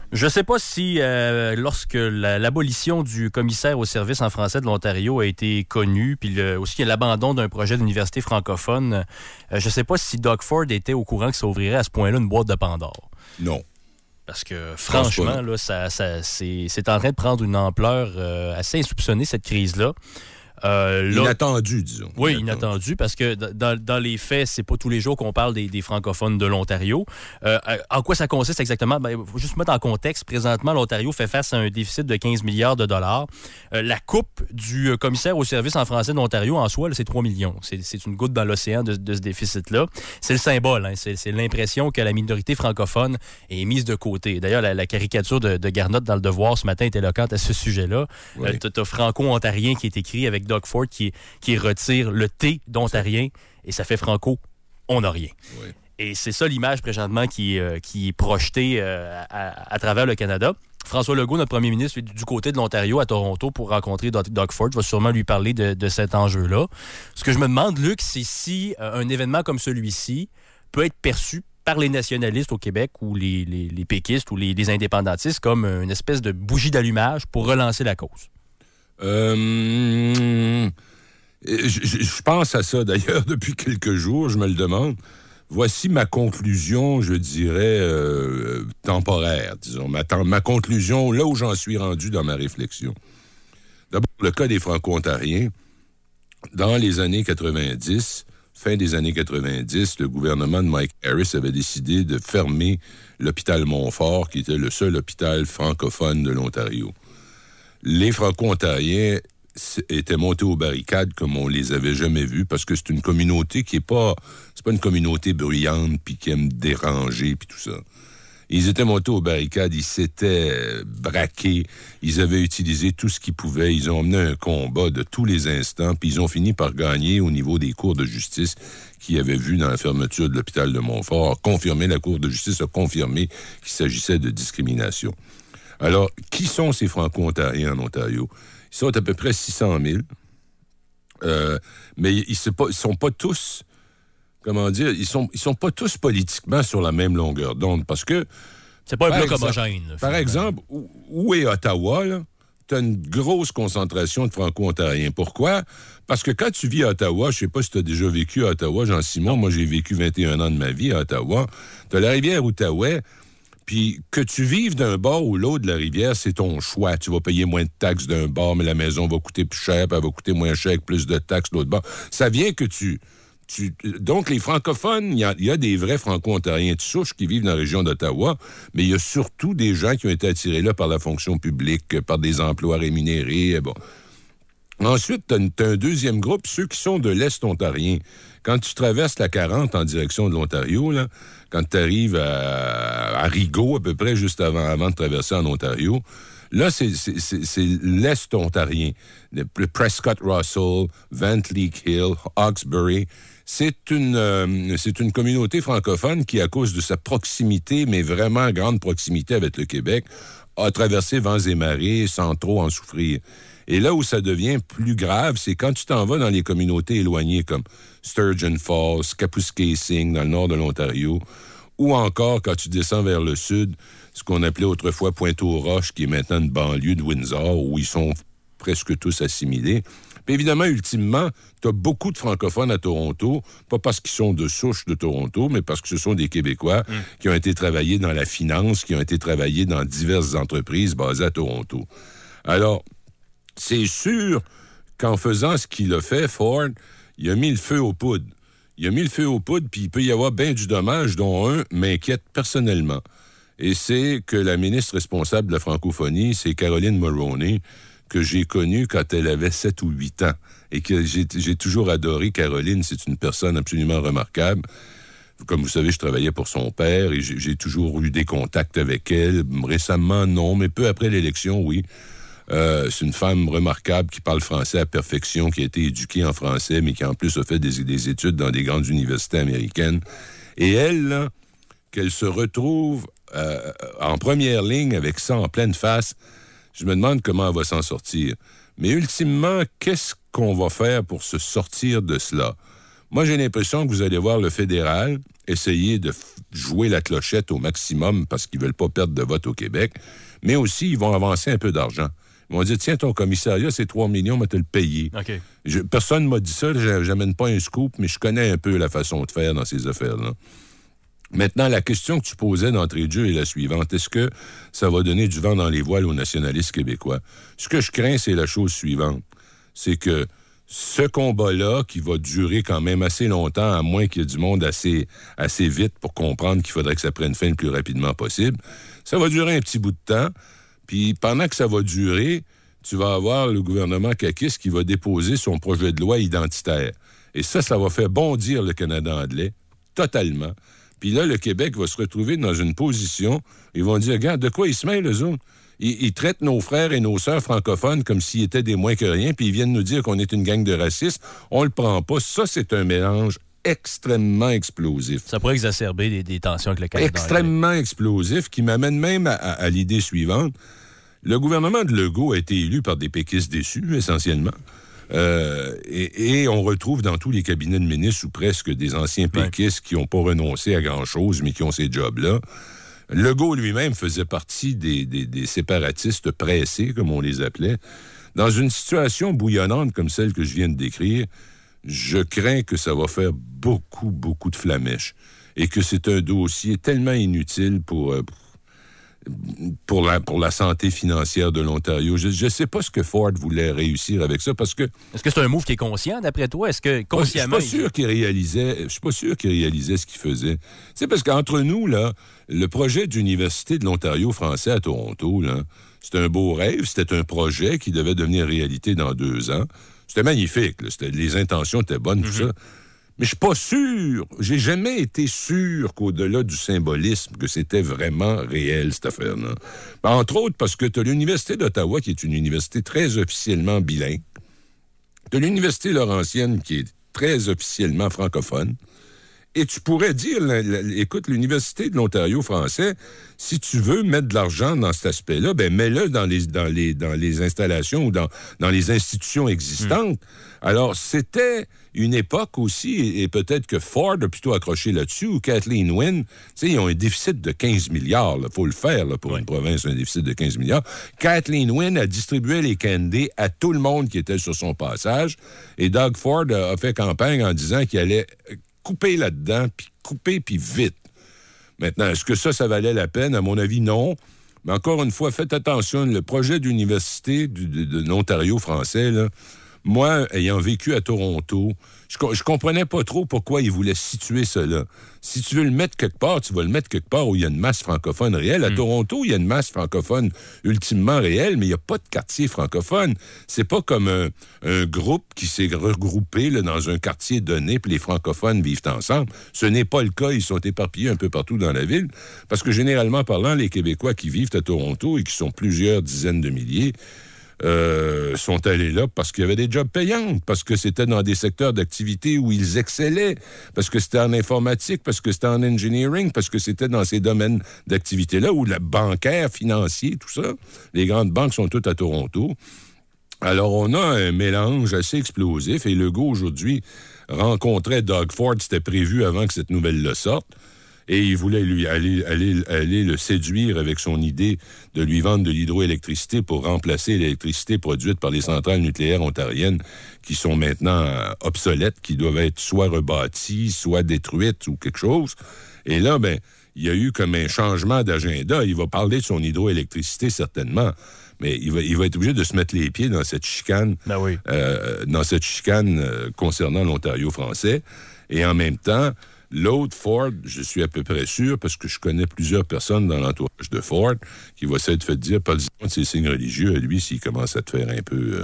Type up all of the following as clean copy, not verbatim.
Je ne sais pas si, lorsque l'abolition du commissaire au service en français de l'Ontario a été connue, puis aussi l'abandon d'un projet d'université francophone, je ne sais pas si Doug Ford était au courant que ça ouvrirait à ce point-là une boîte de Pandore. Non. Parce que, franchement, là, c'est en train de prendre une ampleur assez insoupçonnée, cette crise-là. Inattendu, disons. Oui, inattendu, parce que dans les faits, c'est pas tous les jours qu'on parle des francophones de l'Ontario. En quoi ça consiste exactement? Il faut juste mettre en contexte. Présentement, l'Ontario fait face à un déficit de 15 milliards de dollars. La coupe du commissaire au service en français de l'Ontario, en soi, là, c'est 3 millions. C'est une goutte dans l'océan de ce déficit-là. C'est le symbole. Hein. C'est l'impression que la minorité francophone est mise de côté. D'ailleurs, la caricature de Garnotte dans Le Devoir ce matin est éloquente à ce sujet-là. Oui. T'as Franco-Ontarien qui est écrit avec Doug Ford qui retire le T d'Ontarien et ça fait Franco, on n'a rien. Oui. Et c'est ça l'image présentement qui est projetée à travers le Canada. François Legault, notre premier ministre, est du côté de l'Ontario à Toronto pour rencontrer Doug Ford. Va sûrement lui parler de cet enjeu-là. Ce que je me demande, Luc, c'est si un événement comme celui-ci peut être perçu par les nationalistes au Québec ou les péquistes ou les indépendantistes comme une espèce de bougie d'allumage pour relancer la cause. Je pense à ça, d'ailleurs, depuis quelques jours, je me le demande. Voici ma conclusion, je dirais, temporaire, disons. Ma conclusion, là où j'en suis rendu dans ma réflexion. D'abord, le cas des Franco-Ontariens. Dans les années 90, fin des années 90, le gouvernement de Mike Harris avait décidé de fermer l'hôpital Montfort, qui était le seul hôpital francophone de l'Ontario. Les Franco-Ontariens étaient montés aux barricades comme on les avait jamais vus, parce que c'est une communauté qui c'est pas une communauté bruyante puis qui aime déranger puis tout ça. Ils étaient montés aux barricades, ils s'étaient braqués, ils avaient utilisé tout ce qu'ils pouvaient, ils ont mené un combat de tous les instants, puis ils ont fini par gagner au niveau des cours de justice qui avaient vu dans la fermeture de l'hôpital de Montfort, la Cour de justice a confirmé qu'il s'agissait de discrimination. Alors, qui sont ces Franco-Ontariens en Ontario? Ils sont à peu près 600 000. Mais ils sont pas tous, comment dire, ils sont pas tous politiquement sur la même longueur d'onde, parce que... C'est pas un bloc homogène. Par exemple, où est Ottawa, là? Tu as une grosse concentration de Franco-Ontariens. Pourquoi? Parce que quand tu vis à Ottawa, je sais pas si tu as déjà vécu à Ottawa, Jean-Simon, moi j'ai vécu 21 ans de ma vie à Ottawa, tu as la rivière Outaouais. Puis que tu vives d'un bord ou l'autre de la rivière, c'est ton choix. Tu vas payer moins de taxes d'un bord, mais la maison va coûter plus cher, puis elle va coûter moins cher avec plus de taxes de l'autre bord. Ça vient que donc, les francophones, il y a des vrais franco-ontariens de souche qui vivent dans la région d'Ottawa, mais il y a surtout des gens qui ont été attirés là par la fonction publique, par des emplois rémunérés. Bon. Ensuite, tu as un deuxième groupe, ceux qui sont de l'Est ontarien. Quand tu traverses la 40 en direction de l'Ontario, là, quand tu arrives à Rigaud, à peu près juste avant de traverser en Ontario, là, c'est l'Est ontarien. Le Prescott Russell, Van Leek Hill, Hawkesbury. C'est une communauté francophone qui, à cause de sa proximité, mais vraiment grande proximité avec le Québec, a traversé vents et marées sans trop en souffrir. Et là où ça devient plus grave, c'est quand tu t'en vas dans les communautés éloignées comme Sturgeon Falls, Kapuskasing, dans le nord de l'Ontario, ou encore quand tu descends vers le sud, ce qu'on appelait autrefois Pointe-aux-Roches, qui est maintenant une banlieue de Windsor, où ils sont presque tous assimilés. Puis évidemment, ultimement, tu as beaucoup de francophones à Toronto, pas parce qu'ils sont de souche de Toronto, mais parce que ce sont des Québécois qui ont été travaillés dans la finance, qui ont été travaillés dans diverses entreprises basées à Toronto. Alors, c'est sûr qu'en faisant ce qu'il a fait, Ford, il a mis le feu aux poudres. Puis il peut y avoir bien du dommage, dont un m'inquiète personnellement. Et c'est que la ministre responsable de la francophonie, c'est Caroline Mulroney, que j'ai connue quand elle avait 7 ou 8 ans. Et que j'ai toujours adoré Caroline. C'est une personne absolument remarquable. Comme vous savez, je travaillais pour son père et j'ai toujours eu des contacts avec elle. Récemment, non, mais peu après l'élection, oui. C'est une femme remarquable qui parle français à perfection, qui a été éduquée en français, mais qui en plus a fait des études dans des grandes universités américaines. Et elle, là, qu'elle se retrouve en première ligne avec ça en pleine face, je me demande comment elle va s'en sortir. Mais ultimement, qu'est-ce qu'on va faire pour se sortir de cela? Moi, j'ai l'impression que vous allez voir le fédéral essayer de jouer la clochette au maximum parce qu'ils veulent pas perdre de vote au Québec, mais aussi, ils vont avancer un peu d'argent. Ils vont dire, tiens, ton commissariat, c'est 3 millions, mais tu le payer. OK. Personne ne m'a dit ça, j'amène pas un scoop, mais je connais un peu la façon de faire dans ces affaires-là. Maintenant, la question que tu posais d'entrée de jeu est la suivante. Est-ce que ça va donner du vent dans les voiles aux nationalistes québécois? Ce que je crains, c'est la chose suivante. C'est que ce combat-là, qui va durer quand même assez longtemps, à moins qu'il y ait du monde assez vite pour comprendre qu'il faudrait que ça prenne fin le plus rapidement possible, ça va durer un petit bout de temps. Puis pendant que ça va durer, tu vas avoir le gouvernement caquiste qui va déposer son projet de loi identitaire. Et ça va faire bondir le Canada anglais totalement. Puis là, le Québec va se retrouver dans une position, ils vont dire, regarde, de quoi ils se mêlent, eux autres? Ils traitent nos frères et nos sœurs francophones comme s'ils étaient des moins que rien, puis ils viennent nous dire qu'on est une gang de racistes. On le prend pas. Ça, c'est un mélange extrêmement explosif. Ça pourrait exacerber des tensions avec le Canada. Extrêmement explosif, qui m'amène même à l'idée suivante. Le gouvernement de Legault a été élu par des péquistes déçus, essentiellement. Et on retrouve dans tous les cabinets de ministres ou presque des anciens péquistes qui n'ont pas renoncé à grand-chose, mais qui ont ces jobs-là. Legault lui-même faisait partie des séparatistes pressés, comme on les appelait. Dans une situation bouillonnante comme celle que je viens de décrire, je crains que ça va faire beaucoup, beaucoup de flamèches. Et que c'est un dossier tellement inutile pour la santé financière de l'Ontario. Je ne sais pas ce que Ford voulait réussir avec ça, parce que... Est-ce que c'est un move qui est conscient, d'après toi? Est-ce que consciemment... Je suis pas sûr qu'il réalisait ce qu'il faisait. C'est parce qu'entre nous, là, le projet d'Université de l'Ontario français à Toronto, là, c'était un beau rêve, c'était un projet qui devait devenir réalité dans 2 ans. C'était magnifique, là, les intentions étaient bonnes, tout ça. Mais je suis pas sûr, j'ai jamais été sûr qu'au-delà du symbolisme, que c'était vraiment réel, cette affaire-là. Entre autres, parce que tu as l'Université d'Ottawa, qui est une université très officiellement bilingue. Tu as l'Université Laurentienne, qui est très officiellement francophone. Et tu pourrais dire, écoute, l'Université de l'Ontario français, si tu veux mettre de l'argent dans cet aspect-là, ben mets-le dans les installations ou dans les institutions existantes. Alors, c'était une époque aussi, et peut-être que Ford a plutôt accroché là-dessus, ou Kathleen Wynne, tu sais, ils ont un déficit de 15 milliards, il faut le faire là, pour une province, un déficit de 15 milliards. Kathleen Wynne a distribué les candies à tout le monde qui était sur son passage, et Doug Ford a fait campagne en disant qu'il allait couper là-dedans, puis vite. Maintenant, est-ce que ça valait la peine? À mon avis, non. Mais encore une fois, faites attention, le projet d'université de l'Ontario français, là, moi, ayant vécu à Toronto, je comprenais pas trop pourquoi ils voulaient situer cela. Si tu veux le mettre quelque part, tu vas le mettre quelque part où il y a une masse francophone réelle. À Toronto, il y a une masse francophone ultimement réelle, mais il n'y a pas de quartier francophone. C'est pas comme un groupe qui s'est regroupé là, dans un quartier donné, puis les francophones vivent ensemble. Ce n'est pas le cas. Ils sont éparpillés un peu partout dans la ville. Parce que généralement parlant, les Québécois qui vivent à Toronto et qui sont plusieurs dizaines de milliers, sont allés là parce qu'il y avait des jobs payants, parce que c'était dans des secteurs d'activité où ils excellaient, parce que c'était en informatique, parce que c'était en engineering, parce que c'était dans ces domaines d'activité-là où le bancaire, financier, tout ça, les grandes banques sont toutes à Toronto. Alors, on a un mélange assez explosif et Legault, aujourd'hui, rencontrait Doug Ford, c'était prévu avant que cette nouvelle-là sorte. Et il voulait lui aller le séduire avec son idée de lui vendre de l'hydroélectricité pour remplacer l'électricité produite par les centrales nucléaires ontariennes qui sont maintenant obsolètes, qui doivent être soit rebâties, soit détruites ou quelque chose. Et là, il y a eu comme un changement d'agenda. Il va parler de son hydroélectricité, certainement. Mais il va être obligé de se mettre les pieds dans cette chicane, concernant l'Ontario français. Et en même temps, l'autre, Ford, je suis à peu près sûr, parce que je connais plusieurs personnes dans l'entourage de Ford, qui va s'être fait dire, parle-y-donc de ses signes religieux à lui, s'il commence à te faire un peu,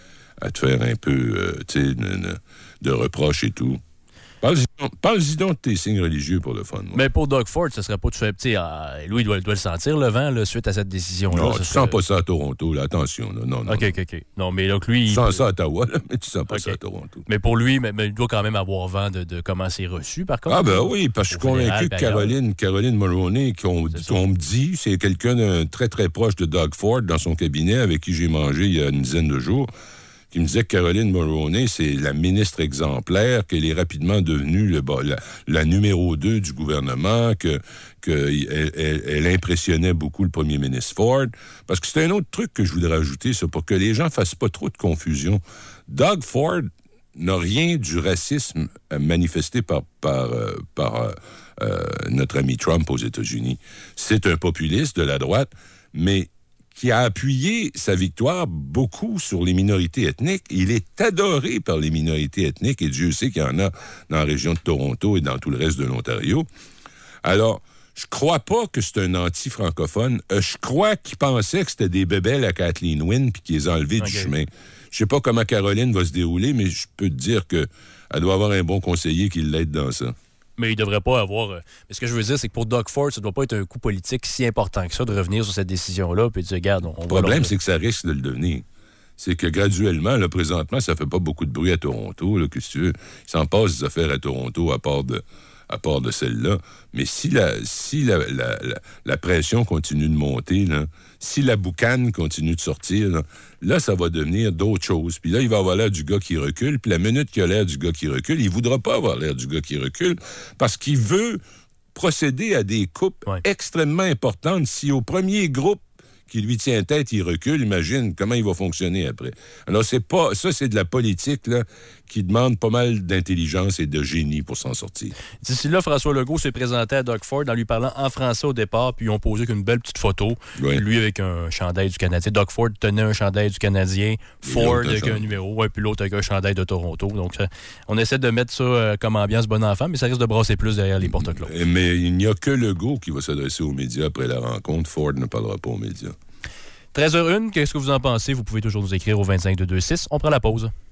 tu sais, de reproches et tout. Parle-y donc de tes signes religieux pour le fun. Moi. Mais pour Doug Ford, ce serait pas tout fait. Lui, il doit le sentir, le vent, là, suite à cette décision-là. Non, tu sens pas ça à Toronto, là. Attention. Là. Non. OK. Non, mais donc lui... Tu sens ça à Ottawa, là, mais tu sens pas ça à Toronto. Mais pour lui, il doit quand même avoir vent de comment c'est reçu, par contre. Ah, ben oui, parce que je suis convaincu que Caroline Mulroney, qu'on me dit, c'est quelqu'un de très, très proche de Doug Ford dans son cabinet, avec qui j'ai mangé il y a une dizaine de jours, qui me disait que Caroline Mulroney, c'est la ministre exemplaire, qu'elle est rapidement devenue la numéro 2 du gouvernement, qu'elle impressionnait beaucoup le premier ministre Ford. Parce que c'est un autre truc que je voudrais ajouter, ça, pour que les gens fassent pas trop de confusion. Doug Ford n'a rien du racisme manifesté par notre ami Trump aux États-Unis. C'est un populiste de la droite, mais qui a appuyé sa victoire beaucoup sur les minorités ethniques. Il est adoré par les minorités ethniques, et Dieu sait qu'il y en a dans la région de Toronto et dans tout le reste de l'Ontario. Alors, je crois pas que c'est un anti-francophone. Je crois qu'il pensait que c'était des bébelles à Kathleen Wynne puis qu'il les a enlevés du chemin. Je sais pas comment Caroline va se dérouler, mais je peux te dire qu'elle doit avoir un bon conseiller qui l'aide dans ça. Mais il devrait pas avoir... Mais ce que je veux dire, c'est que pour Doug Ford, ça doit pas être un coup politique si important que ça de revenir sur cette décision-là puis de dire, regarde, Le problème, c'est que ça risque de le devenir. C'est que graduellement, là, présentement, ça fait pas beaucoup de bruit à Toronto. Là, qu'est-ce que tu veux? Il s'en passe des affaires à Toronto à part de celle-là. Mais si la pression continue de monter, là, si la boucane continue de sortir, là, ça va devenir d'autres choses. Puis là, il va avoir l'air du gars qui recule. Puis la minute qu'il a l'air du gars qui recule, il voudra pas avoir l'air du gars qui recule parce qu'il veut procéder à des coupes extrêmement importantes. Si au premier groupe qui lui tient tête, il recule, imagine comment il va fonctionner après. Alors, c'est de la politique, là, qui demande pas mal d'intelligence et de génie pour s'en sortir. D'ici là, François Legault s'est présenté à Doug Ford en lui parlant en français au départ, puis ils ont posé qu'une belle petite photo, lui avec un chandail du Canadien. Doug Ford tenait un chandail du Canadien, Ford avec un numéro, puis l'autre avec un chandail de Toronto. Donc, on essaie de mettre ça comme ambiance bon enfant, mais ça risque de brasser plus derrière les porte closes. Mais il n'y a que Legault qui va s'adresser aux médias après la rencontre. Ford ne parlera pas aux médias. 13h01, qu'est-ce que vous en pensez? Vous pouvez toujours nous écrire au 25226. On prend la pause.